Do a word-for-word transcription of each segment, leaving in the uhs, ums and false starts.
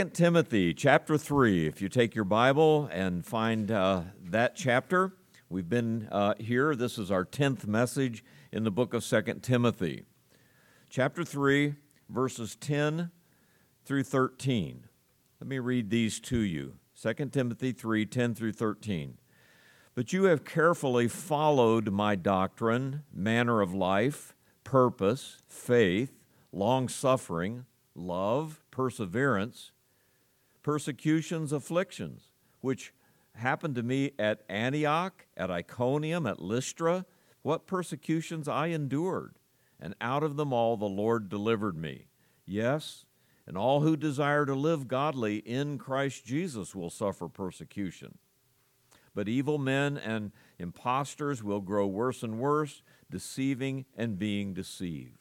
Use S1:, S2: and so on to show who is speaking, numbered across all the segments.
S1: Second Timothy chapter three. If you take your Bible and find uh, that chapter, we've been uh, here. This is our tenth message in the book of Second Timothy. Chapter three, verses ten through thirteen. Let me read these to you. Second Timothy three, ten through thirteen. But you have carefully followed my doctrine, manner of life, purpose, faith, long-suffering, love, perseverance, persecutions, afflictions, which happened to me at Antioch, at Iconium, at Lystra, what persecutions I endured, and out of them all the Lord delivered me. Yes, and all who desire to live godly in Christ Jesus will suffer persecution. But evil men and impostors will grow worse and worse, deceiving and being deceived.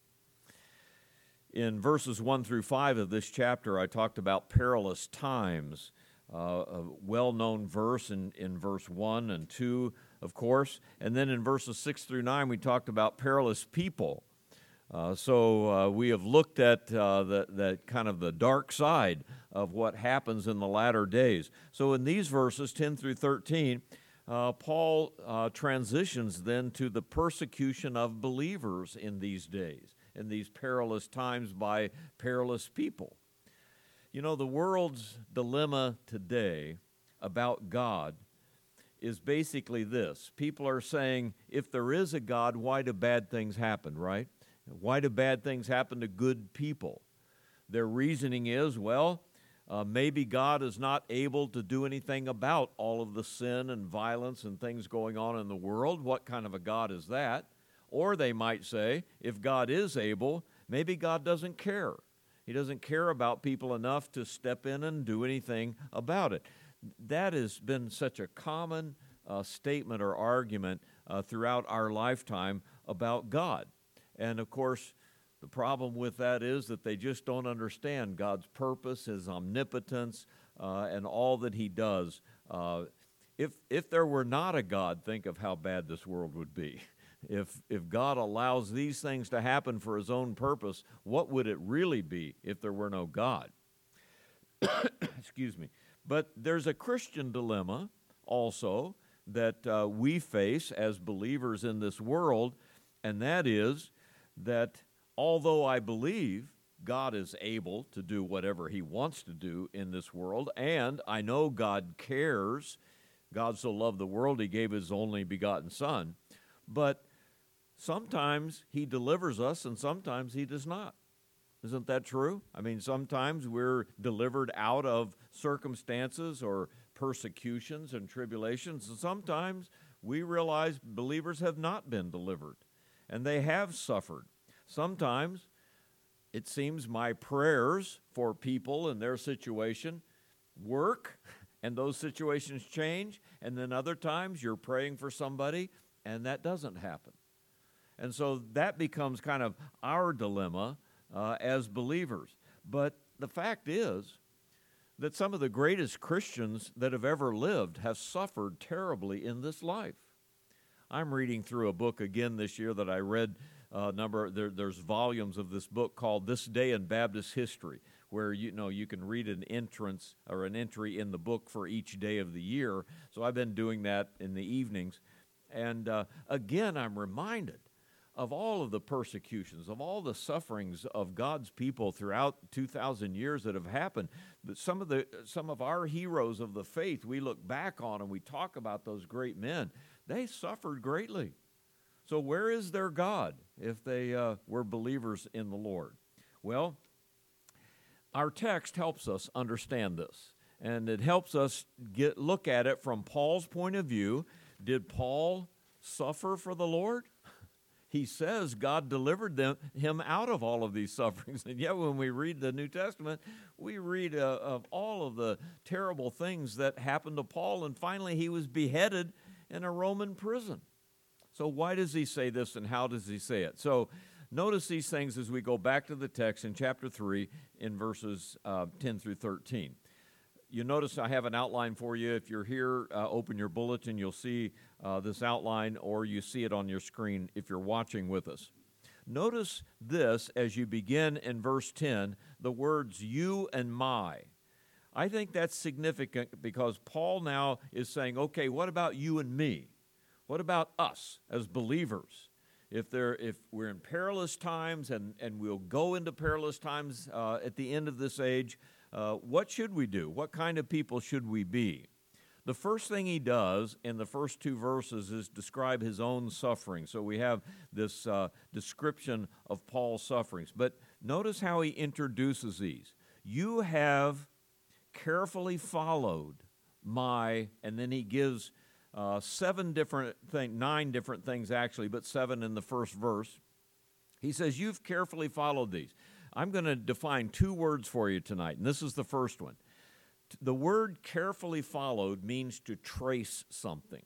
S1: In verses one through five of this chapter, I talked about perilous times, uh, a well-known verse in, in verse one and two, of course. And then in verses six through nine, we talked about perilous people. Uh, so uh, we have looked at uh, the, the kind of the dark side of what happens in the latter days. So in these verses, ten through thirteen, uh, Paul uh, transitions then to the persecution of believers in these days, in these perilous times by perilous people. You know, the world's dilemma today about God is basically this. People are saying, if there is a God, why do bad things happen, right? Why do bad things happen to good people? Their reasoning is, well, uh, maybe God is not able to do anything about all of the sin and violence and things going on in the world. What kind of a God is that? Or they might say, if God is able, maybe God doesn't care. He doesn't care about people enough to step in and do anything about it. That has been such a common uh, statement or argument uh, throughout our lifetime about God. And of course, the problem with that is that they just don't understand God's purpose, His omnipotence, uh, and all that He does. Uh, if if there were not a God, think of how bad this world would be. If if God allows these things to happen for His own purpose, what would it really be if there were no God? Excuse me. But there's a Christian dilemma also that uh, we face as believers in this world, and that is that although I believe God is able to do whatever He wants to do in this world, and I know God cares, God so loved the world He gave His only begotten Son, but sometimes He delivers us and sometimes He does not. Isn't that true? I mean, sometimes we're delivered out of circumstances or persecutions and tribulations, and sometimes we realize believers have not been delivered, and they have suffered. Sometimes it seems my prayers for people in their situation work, and those situations change, and then other times you're praying for somebody, and that doesn't happen. And so that becomes kind of our dilemma uh, as believers. But the fact is that some of the greatest Christians that have ever lived have suffered terribly in this life. I'm reading through a book again this year that I read uh, number. There, there's volumes of this book called "This Day in Baptist History," where you know you can read an entrance or an entry in the book for each day of the year. So I've been doing that in the evenings, and uh, again I'm reminded of all of the persecutions, of all the sufferings of God's people throughout two thousand years that have happened. That some of the some of our heroes of the faith, we look back on and we talk about those great men. They suffered greatly. So where is their God if they uh, were believers in the Lord? Well, our text helps us understand this, and it helps us get look at it from Paul's point of view. Did Paul suffer for the Lord? He says God delivered them, him out of all of these sufferings. And yet when we read the New Testament, we read uh, of all of the terrible things that happened to Paul, and finally he was beheaded in a Roman prison. So why does he say this, and how does he say it? So notice these things as we go back to the text in chapter three in verses uh, ten through thirteen. You notice I have an outline for you. If you're here, uh, open your bulletin. You'll see uh, this outline, or you see it on your screen if you're watching with us. Notice this as you begin in verse ten, the words you and my. I think that's significant because Paul now is saying, okay, what about you and me? What about us as believers? If, there, if we're in perilous times and, and we'll go into perilous times uh, at the end of this age, uh, what should we do? What kind of people should we be? The first thing he does in the first two verses is describe his own suffering. So we have this uh, description of Paul's sufferings. But notice how he introduces these. You have carefully followed my, and then he gives uh, seven different things, nine different things actually, but seven in the first verse. He says, you've carefully followed these. I'm going to define two words for you tonight, and this is the first one. The word carefully followed means to trace something.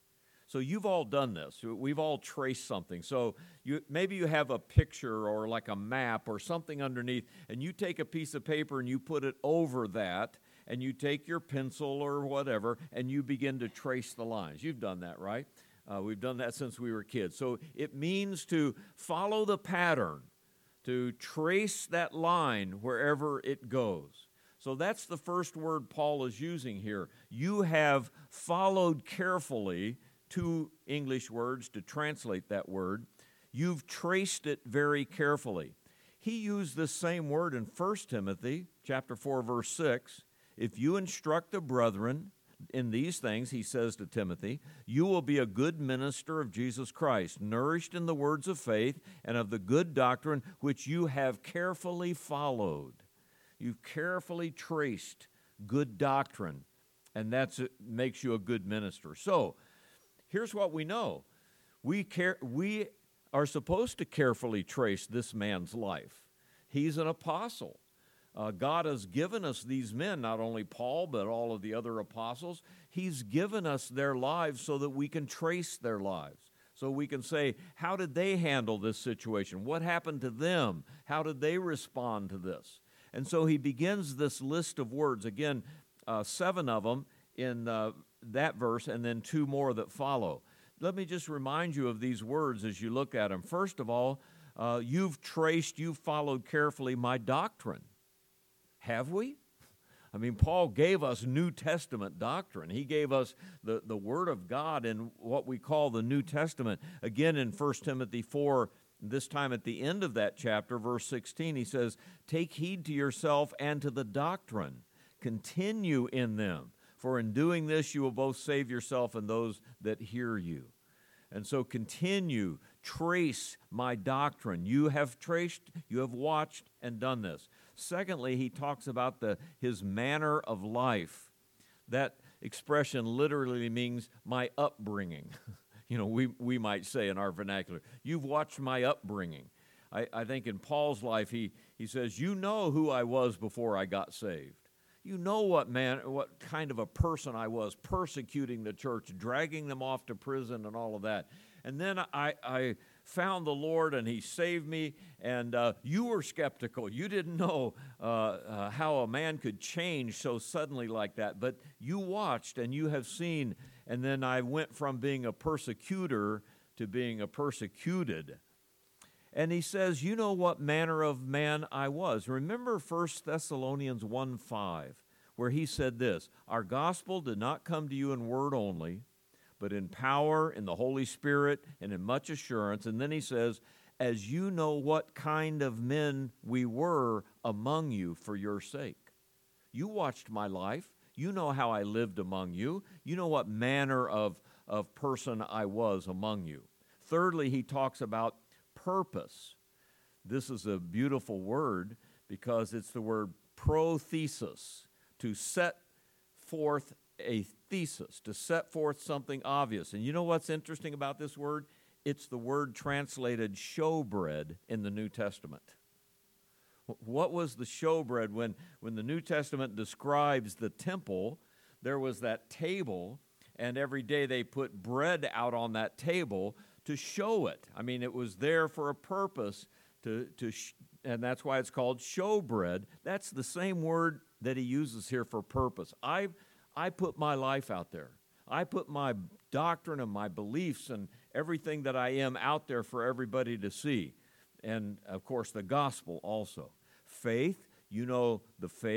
S1: So you've all done this. We've all traced something. So you, maybe you have a picture or like a map or something underneath, and you take a piece of paper and you put it over that, and you take your pencil or whatever, and you begin to trace the lines. You've done that, right? Uh, we've done that since we were kids. So it means to follow the pattern, to trace that line wherever it goes. So that's the first word Paul is using here. You have followed carefully, two English words to translate that word. You've traced it very carefully. He used this same word in First Timothy chapter four, verse six. If you instruct the brethren in these things, he says to Timothy, you will be a good minister of Jesus Christ, nourished in the words of faith and of the good doctrine which you have carefully followed. You've carefully traced good doctrine, and that makes you a good minister. So, here's what we know. We care, we are supposed to carefully trace this man's life. He's an apostle. Uh, God has given us these men, not only Paul, but all of the other apostles. He's given us their lives so that we can trace their lives. So we can say, how did they handle this situation? What happened to them? How did they respond to this? And so he begins this list of words, again, uh, seven of them in uh, that verse, and then two more that follow. Let me just remind you of these words as you look at them. First of all, uh, you've traced, you've followed carefully my doctrine. Have we? I mean, Paul gave us New Testament doctrine. He gave us the, the Word of God in what we call the New Testament. Again, in First Timothy four, this time at the end of that chapter, verse sixteen, he says, take heed to yourself and to the doctrine. Continue in them, for in doing this you will both save yourself and those that hear you. And so continue, trace my doctrine. You have traced, you have watched and done this. Secondly, he talks about the his manner of life. That expression literally means my upbringing. You know, we, we might say in our vernacular, you've watched my upbringing. I, I think in Paul's life, he, he says, you know who I was before I got saved. You know what man, what kind of a person I was, persecuting the church, dragging them off to prison and all of that. And then I, I found the Lord and he saved me, and uh, you were skeptical. You didn't know uh, uh, how a man could change so suddenly like that, but you watched and you have seen. And then I went from being a persecutor to being a persecuted. And he says, you know what manner of man I was. Remember First Thessalonians one five, where he said this, our gospel did not come to you in word only, but in power, in the Holy Spirit, and in much assurance. And then he says, as you know what kind of men we were among you for your sake. You watched my life. You know how I lived among you. You know what manner of, of person I was among you. Thirdly, he talks about purpose. This is a beautiful word because it's the word prothesis, to set forth a thesis, to set forth something obvious. And you know what's interesting about this word? It's the word translated showbread in the New Testament. What was the showbread? When, when the New Testament describes the temple, there was that table, and every day they put bread out on that table to show it. I mean, it was there for a purpose, to, to sh- and that's why it's called showbread. That's the same word that he uses here for purpose. I, I put my life out there. I put my doctrine and my beliefs and everything that I am out there for everybody to see. And, of course, the gospel also. Faith, you know the faith.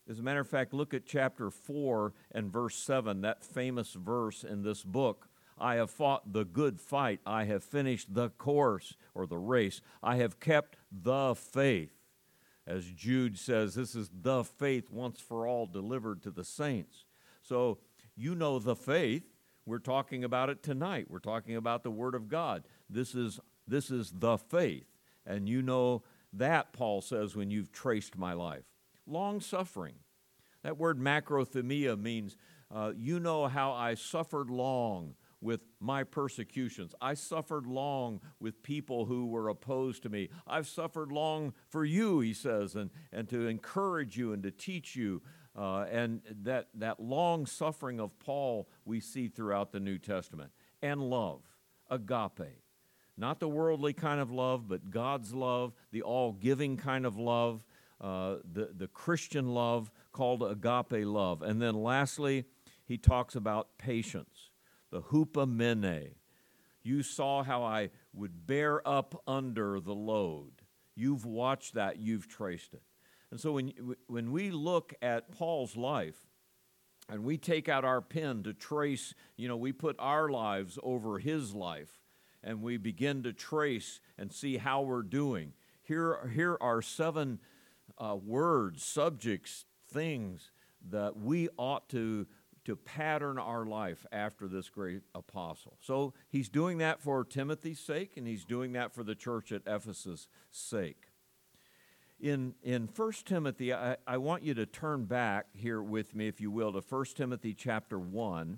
S1: As a matter of fact, look at chapter four and verse seven, that famous verse in this book. I have fought the good fight. I have finished the course, or the race. I have kept the faith. As Jude says, this is the faith once for all delivered to the saints. So you know the faith. We're talking about it tonight. We're talking about the Word of God. This is, this is the faith. And you know that, Paul says, when you've traced my life. Long-suffering. That word macrothemia means uh, you know how I suffered long with my persecutions. I suffered long with people who were opposed to me. I've suffered long for you, he says, and, and to encourage you and to teach you. Uh, and that, that long suffering of Paul we see throughout the New Testament. And love, agape. Not the worldly kind of love, but God's love, the all-giving kind of love, uh, the, the Christian love called agape love. And then lastly, he talks about patience, the hupomene. You saw how I would bear up under the load. You've watched that, you've traced it. And so when, when we look at Paul's life, and we take out our pen to trace, you know, we put our lives over his life, and we begin to trace and see how we're doing. Here, here are seven uh, words, subjects, things that we ought to, to pattern our life after this great apostle. So he's doing that for Timothy's sake, and he's doing that for the church at Ephesus' sake. In, in First Timothy, I, I want you to turn back here with me, if you will, to First Timothy chapter one.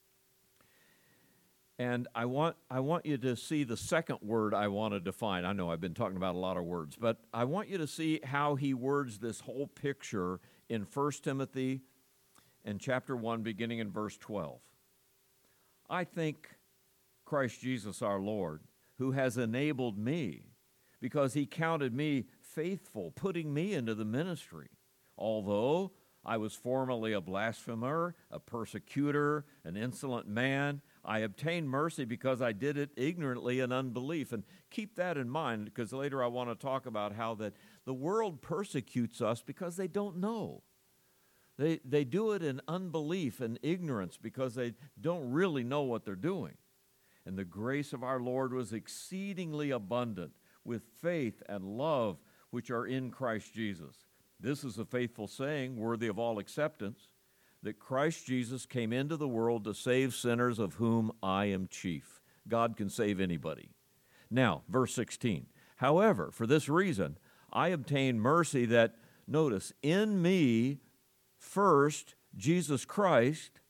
S1: And I want, I want you to see the second word I want to define. I know I've been talking about a lot of words, but I want you to see how he words this whole picture in First Timothy and chapter one, beginning in verse twelve. I thank Christ Jesus our Lord, who has enabled me, because he counted me faithful, putting me into the ministry. Although I was formerly a blasphemer, a persecutor, an insolent man, I obtained mercy because I did it ignorantly in unbelief. And keep that in mind, because later I want to talk about how that the world persecutes us because they don't know. They, they do it in unbelief and ignorance because they don't really know what they're doing. And the grace of our Lord was exceedingly abundant with faith and love which are in Christ Jesus. This is a faithful saying, worthy of all acceptance, that Christ Jesus came into the world to save sinners, of whom I am chief. God can save anybody. Now, verse sixteen. However, for this reason, I obtained mercy that, notice, in me first Jesus Christ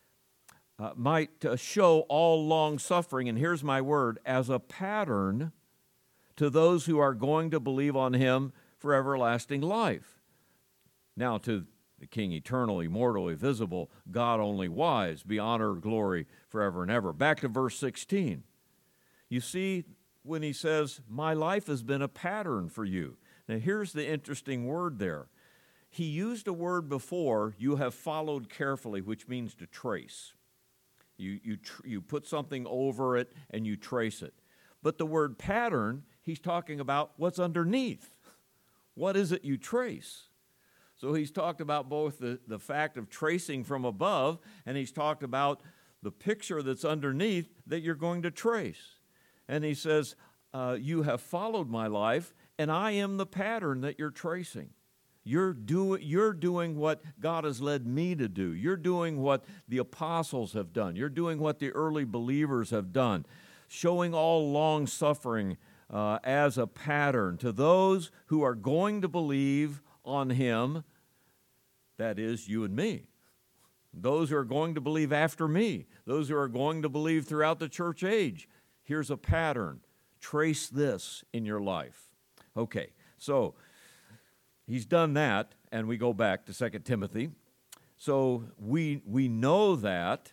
S1: uh, might uh, show all long suffering, and here's my word, as a pattern to those who are going to believe on him for everlasting life. Now to the King eternal, immortal, invisible, God only wise, be honor, glory forever and ever. Back to verse sixteen. You see when he says, my life has been a pattern for you. Now here's the interesting word there. He used a word before, you have followed carefully, which means to trace. You, you, tr- you put something over it and you trace it. But the word pattern, he's talking about what's underneath. What is it you trace? So he's talked about both the, the fact of tracing from above, and he's talked about the picture that's underneath that you're going to trace. And he says, uh, you have followed my life, and I am the pattern that you're tracing. You're, do, you're doing what God has led me to do. You're doing what the apostles have done. You're doing what the early believers have done, showing all long suffering uh, as a pattern to those who are going to believe on him, that is, you and me. Those who are going to believe after me, those who are going to believe throughout the church age. Here's a pattern. Trace this in your life. Okay, so he's done that, and we go back to Second Timothy. So we, we know that.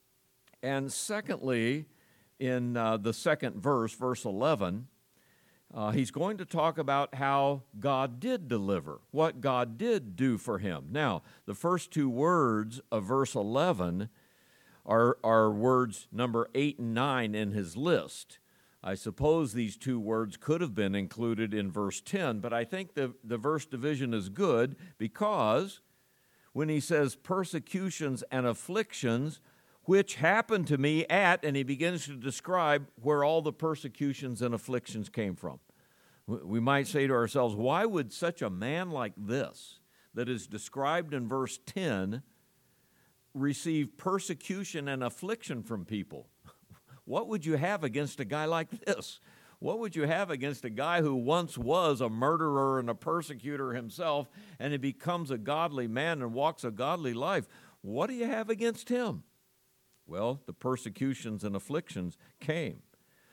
S1: And secondly, in uh, the second verse, verse eleven, Uh, he's going to talk about how God did deliver, what God did do for him. Now, the first two words of verse eleven are, are words number eight and nine in his list. I suppose these two words could have been included in verse ten, but I think the, the verse division is good because when he says persecutions and afflictions, which happened to me at, and he begins to describe where all the persecutions and afflictions came from. We might say to ourselves, why would such a man like this, that is described in verse ten, receive persecution and affliction from people? What would you have against a guy like this? What would you have against a guy who once was a murderer and a persecutor himself, and he becomes a godly man and walks a godly life? What do you have against him? Well, the persecutions and afflictions came.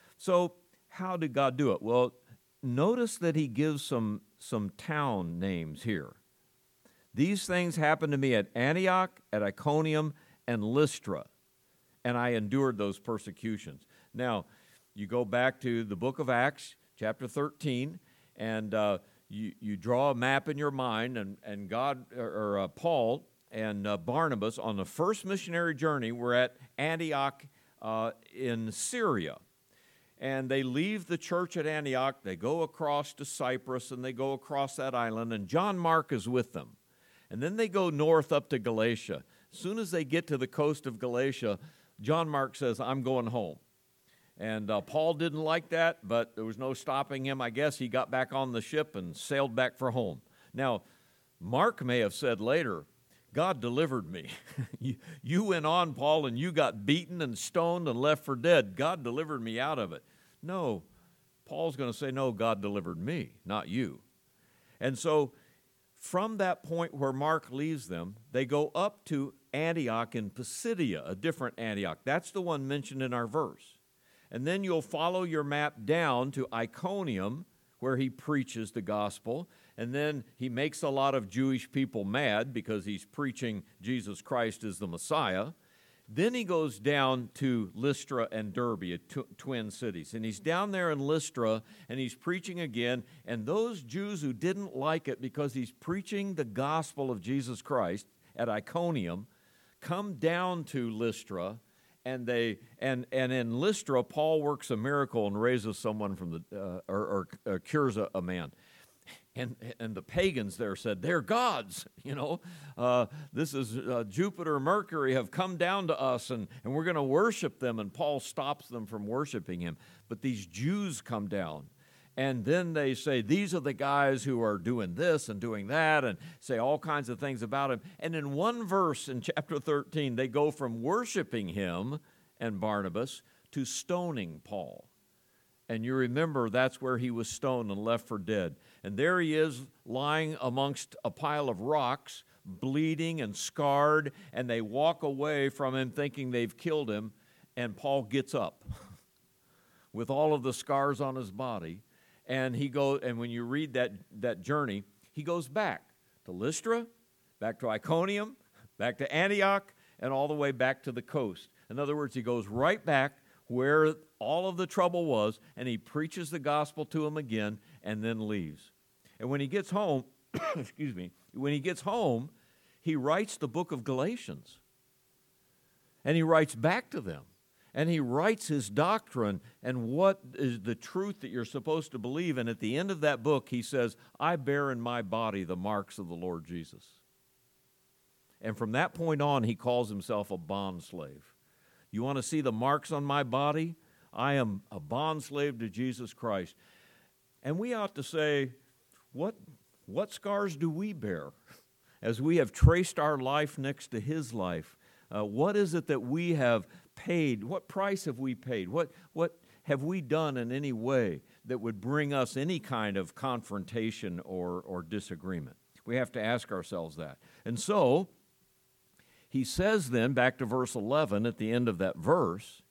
S1: So how did God do it? Well, notice that he gives some, some town names here. These things happened to me at Antioch, at Iconium, and Lystra, and I endured those persecutions. Now, you go back to the book of Acts, chapter thirteen, and uh, you, you draw a map in your mind, and, and God, or, or uh, Paul and uh, Barnabas, on the first missionary journey, were at Antioch uh, in Syria. And they leave the church at Antioch, they go across to Cyprus, and they go across that island, and John Mark is with them. And then they go north up to Galatia. As soon as they get to the coast of Galatia, John Mark says, I'm going home. And uh, Paul didn't like that, but there was no stopping him. I guess he got back on the ship and sailed back for home. Now, Mark may have said later, God delivered me. you, you went on, Paul, and you got beaten and stoned and left for dead. God delivered me out of it. No, Paul's going to say, no, God delivered me, not you. And so from that point where Mark leaves them, they go up to Antioch in Pisidia, a different Antioch. That's the one mentioned in our verse. And then you'll follow your map down to Iconium, where he preaches the gospel. And then he makes a lot of Jewish people mad because he's preaching Jesus Christ as the Messiah. Then he goes down to Lystra and Derbe, tw- twin cities. And he's down there in Lystra, and he's preaching again. And those Jews who didn't like it because he's preaching the gospel of Jesus Christ at Iconium come down to Lystra. And they and and in Lystra, Paul works a miracle and raises someone from the uh, or, or, or cures a, a man, and and the pagans there said they're gods. You know, uh, this is uh, Jupiter, Mercury have come down to us, and and we're going to worship them. And Paul stops them from worshiping him. But these Jews come down. And then they say, these are the guys who are doing this and doing that, and say all kinds of things about him. And in one verse in chapter thirteen, they go from worshiping him and Barnabas to stoning Paul. And you remember that's where he was stoned and left for dead. And there he is lying amongst a pile of rocks, bleeding and scarred, and they walk away from him thinking they've killed him, and Paul gets up with all of the scars on his body. And he goes, and when you read that, that journey, he goes back to Lystra, back to Iconium, back to Antioch, and all the way back to the coast. In other words, he goes right back where all of the trouble was, and he preaches the gospel to them again, and then leaves. And when he gets home, excuse me, when he gets home, he writes the book of Galatians. And he writes back to them. And he writes his doctrine and what is the truth that you're supposed to believe. And at the end of that book, he says, I bear in my body the marks of the Lord Jesus. And from that point on, he calls himself a bondslave. You want to see the marks on my body? I am a bondslave to Jesus Christ. And we ought to say, what, what scars do we bear as we have traced our life next to his life? Uh, what is it that we have paid? What price have we paid? What, what have we done in any way that would bring us any kind of confrontation or, or disagreement? We have to ask ourselves that. And so, he says then, back to verse eleven, at the end of that verse,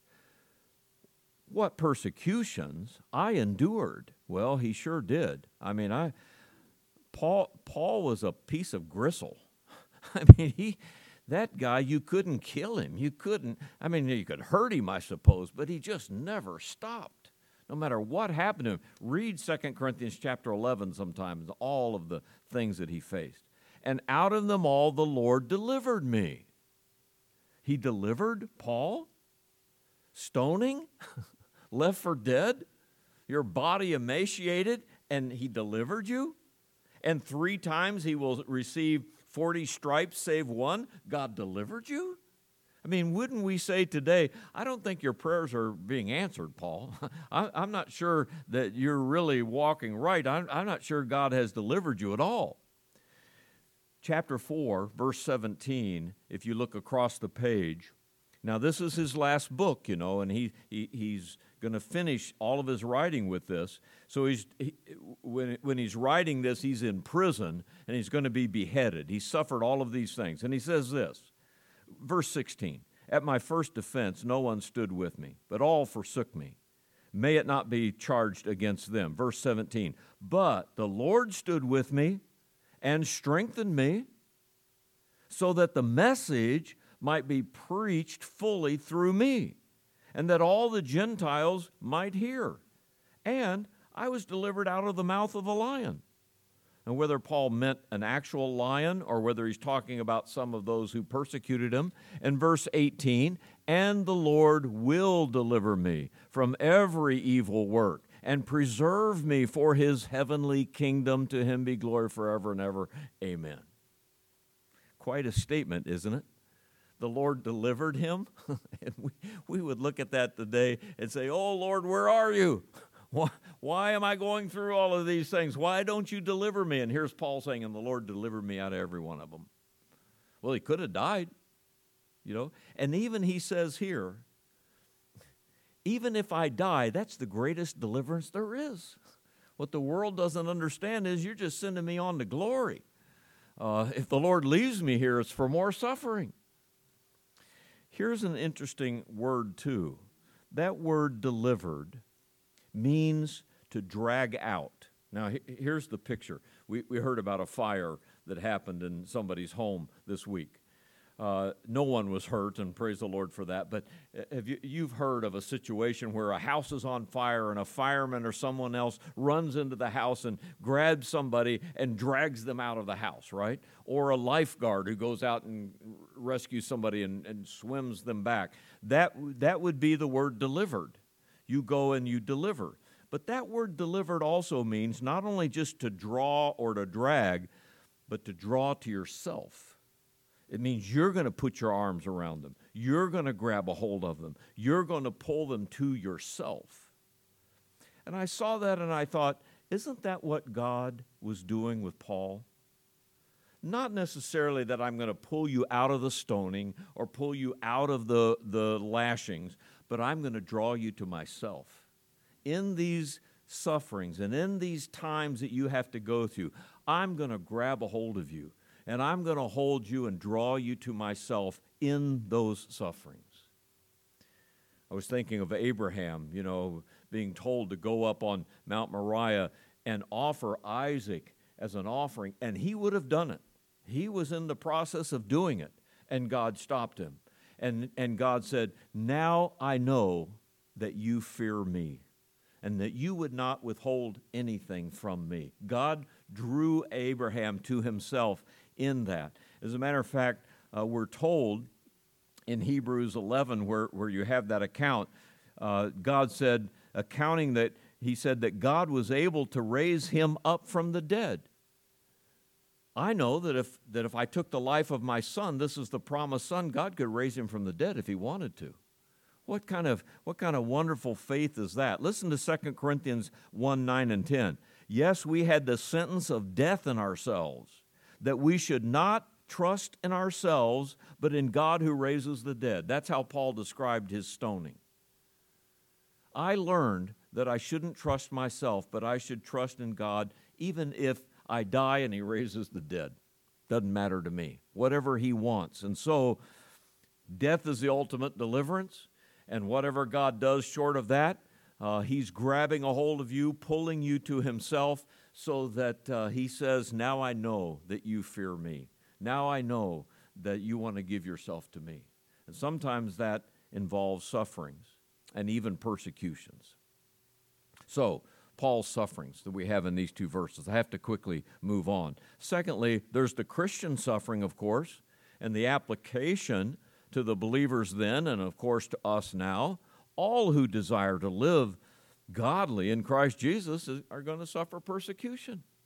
S1: what persecutions I endured. Well, he sure did. I mean, I Paul Paul was a piece of gristle. I mean, he... That guy, you couldn't kill him. You couldn't, I mean, you could hurt him, I suppose, but he just never stopped. No matter what happened to him. Read Second Corinthians chapter eleven sometimes, all of the things that he faced. And out of them all the Lord delivered me. He delivered Paul? Stoning? Left for dead? Your body emaciated, and he delivered you? And three times he will receive forty stripes save one, God delivered you? I mean, wouldn't we say today, I don't think your prayers are being answered, Paul. I, I'm not sure that you're really walking right. I'm, I'm not sure God has delivered you at all. Chapter four, verse seventeen, if you look across the page, now this is his last book, you know, and he, he he's going to finish all of his writing with this. So he's he, when, when he's writing this, he's in prison, and he's going to be beheaded. He suffered all of these things. And he says this, verse sixteen, at my first defense, no one stood with me, but all forsook me. May it not be charged against them. Verse seventeen, but the Lord stood with me and strengthened me so that the message might be preached fully through me, and that all the Gentiles might hear. And I was delivered out of the mouth of a lion. And whether Paul meant an actual lion or whether he's talking about some of those who persecuted him, in verse eighteen, and the Lord will deliver me from every evil work and preserve me for his heavenly kingdom. To him be glory forever and ever. Amen. Quite a statement, isn't it? The Lord delivered him. And we, we would look at that today and say, oh, Lord, where are you? Why, why am I going through all of these things? Why don't you deliver me? And here's Paul saying, and the Lord delivered me out of every one of them. Well, he could have died, you know. And even he says here, even if I die, that's the greatest deliverance there is. What the world doesn't understand is you're just sending me on to glory. Uh, if the Lord leaves me here, it's for more suffering. Here's an interesting word, too. That word delivered means to drag out. Now, here's the picture. We, we heard about a fire that happened in somebody's home this week. Uh, no one was hurt, and praise the Lord for that. But have you, you've heard of a situation where a house is on fire and a fireman or someone else runs into the house and grabs somebody and drags them out of the house, right? Or a lifeguard who goes out and rescues somebody and, and swims them back. That, that would be the word delivered. You go and you deliver. But that word delivered also means not only just to draw or to drag, but to draw to yourself. It means you're going to put your arms around them. You're going to grab a hold of them. You're going to pull them to yourself. And I saw that and I thought, isn't that what God was doing with Paul? Not necessarily that I'm going to pull you out of the stoning or pull you out of the, the lashings, but I'm going to draw you to myself. In these sufferings and in these times that you have to go through, I'm going to grab a hold of you. And I'm going to hold you and draw you to myself in those sufferings. I was thinking of Abraham, you know, being told to go up on Mount Moriah and offer Isaac as an offering, and he would have done it. He was in the process of doing it, and God stopped him. And, and God said, now I know that you fear me and that you would not withhold anything from me. God drew Abraham to himself in that. As a matter of fact, uh, we're told in Hebrews eleven, where, where you have that account, uh, God said, accounting that, he said that God was able to raise him up from the dead. I know that if, that if I took the life of my son, this is the promised son, God could raise him from the dead if he wanted to. What kind of, what kind of wonderful faith is that? Listen to Second Corinthians one, nine, and ten. Yes, we had the sentence of death in ourselves, that we should not trust in ourselves, but in God who raises the dead. That's how Paul described his stoning. I learned that I shouldn't trust myself, but I should trust in God, even if I die and he raises the dead. Doesn't matter to me. Whatever he wants. And so, death is the ultimate deliverance, and whatever God does short of that, uh, he's grabbing a hold of you, pulling you to himself, so that uh, he says, now I know that you fear me. Now I know that you want to give yourself to me. And sometimes that involves sufferings and even persecutions. So, Paul's sufferings that we have in these two verses. I have to quickly move on. Secondly, there's the Christian suffering, of course, and the application to the believers then and, of course, to us now. All who desire to live godly in Christ Jesus are going to suffer persecution.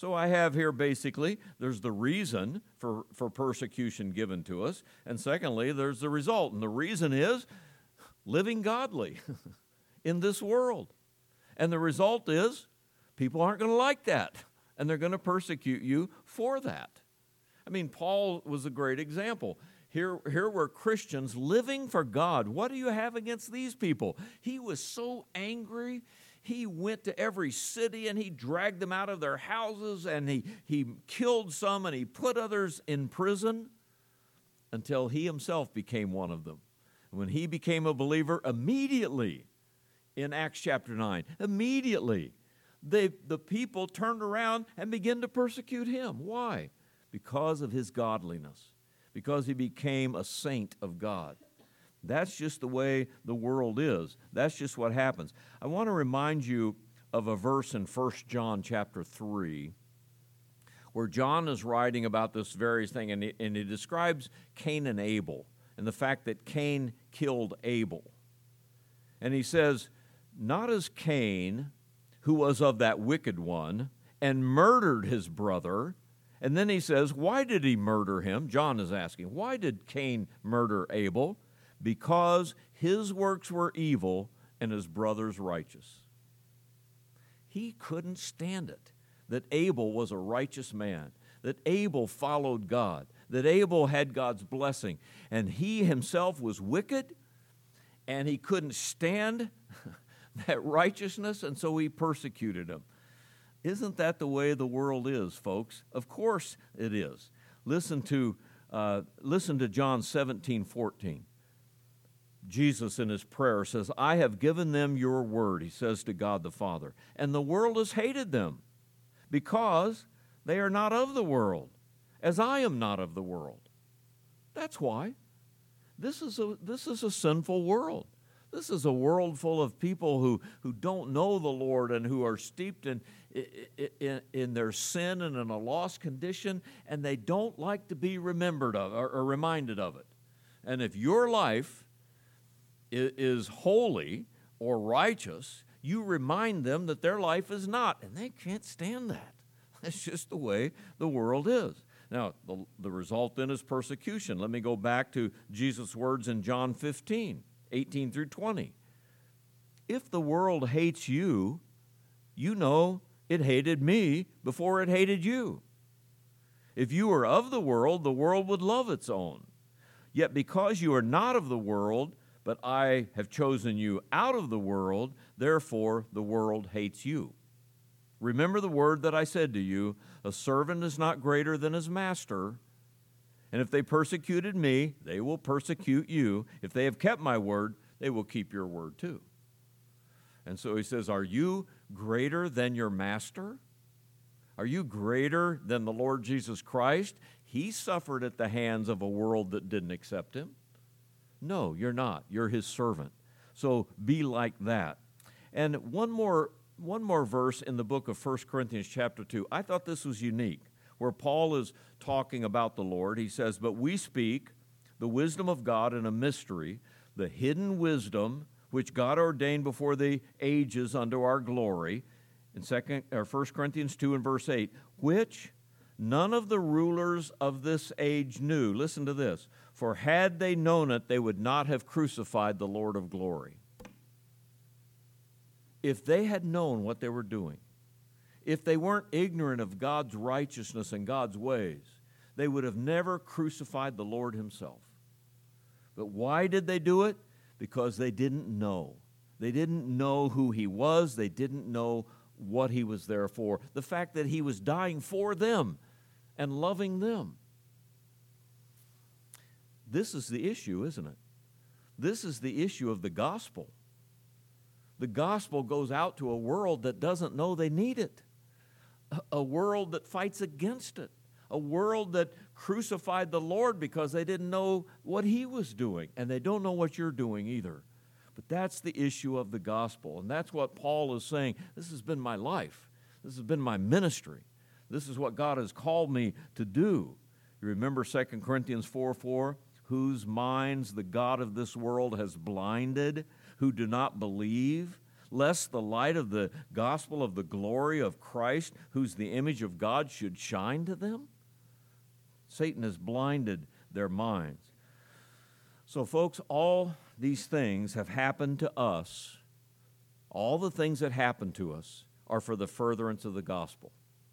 S1: So I have here basically, there's the reason for, for persecution given to us, and secondly, there's the result. And the reason is living godly in this world. And the result is people aren't going to like that, and they're going to persecute you for that. I mean, Paul was a great example. Here, here were Christians living for God. What do you have against these people? He was so angry. He went to every city and he dragged them out of their houses, and he, he killed some and he put others in prison until he himself became one of them. When he became a believer, immediately, in Acts chapter nine, immediately, they, the people turned around and began to persecute him. Why? Because of his godliness, because he became a saint of God. That's just the way the world is. That's just what happens. I want to remind you of a verse in First John chapter three, where John is writing about this very thing, and he, and he describes Cain and Abel, and the fact that Cain killed Abel. And he says, not as Cain, who was of that wicked one, and murdered his brother. And then he says, why did he murder him? John is asking, why did Cain murder Abel? Because his works were evil and his brother's righteous. He couldn't stand it that Abel was a righteous man, that Abel followed God, that Abel had God's blessing, and he himself was wicked, and he couldn't stand that righteousness, and so he persecuted him. Isn't that the way the world is, folks? Of course it is. Listen to, uh, listen to John seventeen fourteen. Jesus in his prayer says, I have given them your word, he says to God the Father, and the world has hated them because they are not of the world, as I am not of the world. That's why. This is a, this is a sinful world. This is a world full of people who, who don't know the Lord and who are steeped in, in, in their sin and in a lost condition, and they don't like to be remembered of or, or reminded of it. And if your life is holy or righteous, you remind them that their life is not, and they can't stand that. That's just the way the world is. Now, the, the result then is persecution. Let me go back to Jesus' words in John fifteen, eighteen through twenty. If the world hates you, you know it hated me before it hated you. If you were of the world, the world would love its own. Yet because you are not of the world, but I have chosen you out of the world, therefore the world hates you. Remember the word that I said to you, a servant is not greater than his master. And if they persecuted me, they will persecute you. If they have kept my word, they will keep your word too. And so he says, are you greater than your master? Are you greater than the Lord Jesus Christ? He suffered at the hands of a world that didn't accept him. No, you're not. You're his servant. So be like that. And one more, one more verse in the book of First Corinthians chapter two. I thought this was unique, where Paul is talking about the Lord. He says, but we speak the wisdom of God in a mystery, the hidden wisdom which God ordained before the ages unto our glory, in second, or First Corinthians two and verse eight, which none of the rulers of this age knew. Listen to this. For had they known it, they would not have crucified the Lord of glory. If they had known what they were doing, if they weren't ignorant of God's righteousness and God's ways, they would have never crucified the Lord himself. But why did they do it? Because they didn't know. They didn't know who he was. They didn't know what he was there for. The fact that he was dying for them and loving them. This is the issue, isn't it? This is the issue of the gospel. The gospel goes out to a world that doesn't know they need it, a world that fights against it, a world that crucified the Lord because they didn't know what he was doing, and they don't know what you're doing either. But that's the issue of the gospel, and that's what Paul is saying. This has been my life. This has been my ministry. This is what God has called me to do. You remember Second Corinthians four four? Whose minds the God of this world has blinded, who do not believe, lest the light of the gospel of the glory of Christ, who's the image of God, should shine to them? Satan has blinded their minds. So, folks, all these things have happened to us. All the things that happen to us are for the furtherance of the gospel.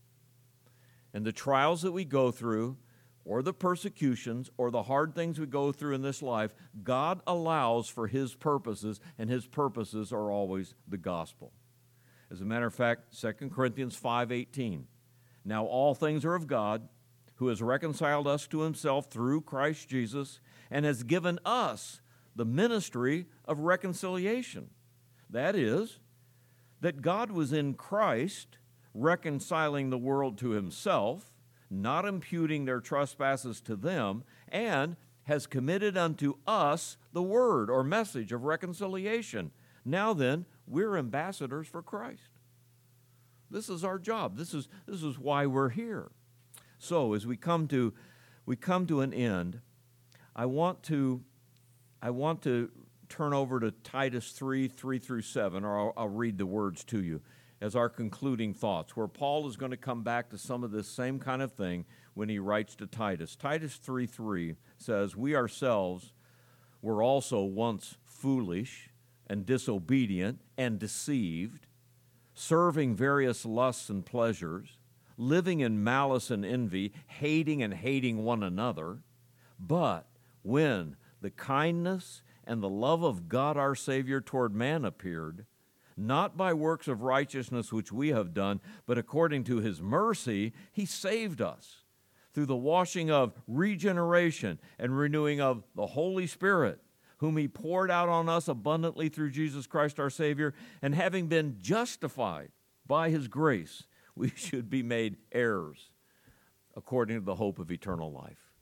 S1: And the trials that we go through, or the persecutions, or the hard things we go through in this life, God allows for His purposes, and His purposes are always the gospel. As a matter of fact, Second Corinthians five eighteen, now all things are of God, who has reconciled us to Himself through Christ Jesus, and has given us the ministry of reconciliation. That is, that God was in Christ reconciling the world to Himself, not imputing their trespasses to them, and has committed unto us the word or message of reconciliation. Now then, we're ambassadors for Christ. This is our job. This is, this is why we're here. So as we come to we come to an end, I want to I want to turn over to Titus three, three through seven, or I'll, I'll read the words to you as our concluding thoughts, where Paul is going to come back to some of this same kind of thing when he writes to Titus. Titus three three says, we ourselves were also once foolish and disobedient and deceived, serving various lusts and pleasures, living in malice and envy, hating and hating one another. But when the kindness and the love of God our Savior toward man appeared, not by works of righteousness which we have done, but according to His mercy, He saved us through the washing of regeneration and renewing of the Holy Spirit, whom He poured out on us abundantly through Jesus Christ our Savior, and having been justified by His grace, we should be made heirs according to the hope of eternal life.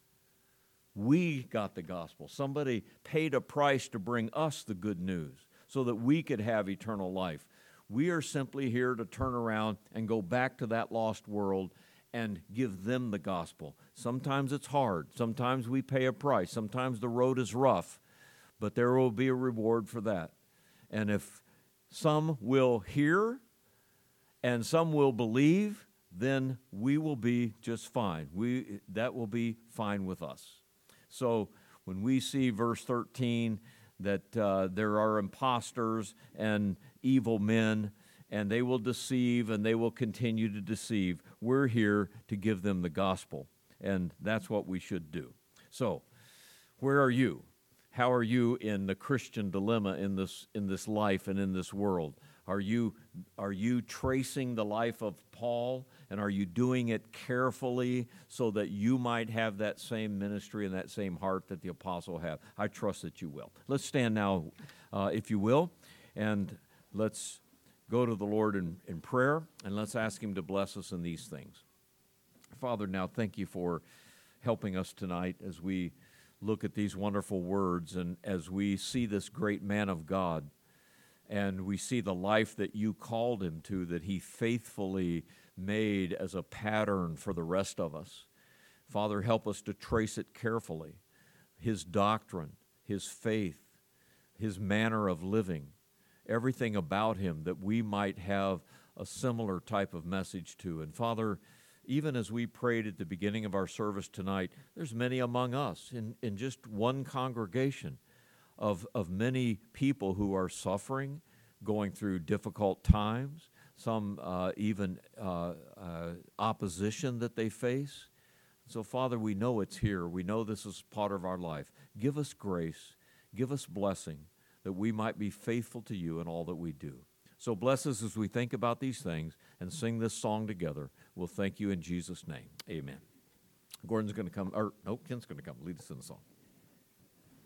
S1: We got the gospel. Somebody paid a price to bring us the good news so that we could have eternal life. We are simply here to turn around and go back to that lost world and give them the gospel. Sometimes it's hard. Sometimes we pay a price. Sometimes the road is rough, but there will be a reward for that. And if some will hear and some will believe, then we will be just fine. We, that will be fine with us. So when we see verse thirteen, that uh, there are imposters and evil men, and they will deceive and they will continue to deceive, we're here to give them the gospel, and that's what we should do. So where are you? How are you in the Christian dilemma in this in this life and in this world? Are you are you tracing the life of Paul, and are you doing it carefully so that you might have that same ministry and that same heart that the apostle had? I trust that you will. Let's stand now, uh, if you will, and let's go to the Lord in, in prayer, and let's ask Him to bless us in these things. Father, now thank you for helping us tonight as we look at these wonderful words and as we see this great man of God, and we see the life that you called him to, that he faithfully made as a pattern for the rest of us. Father, help us to trace it carefully, his doctrine, his faith, his manner of living, everything about him that we might have a similar type of message to. And Father, even as we prayed at the beginning of our service tonight, there's many among us in, in just one congregation of, of many people who are suffering, going through difficult times, some uh, even uh, uh, opposition that they face. So, Father, we know it's here. We know this is part of our life. Give us grace. Give us blessing that we might be faithful to you in all that we do. So bless us as we think about these things and sing this song together. We'll thank you in Jesus' name. Amen. Gordon's going to come, or no, Ken's going to come lead us in the song.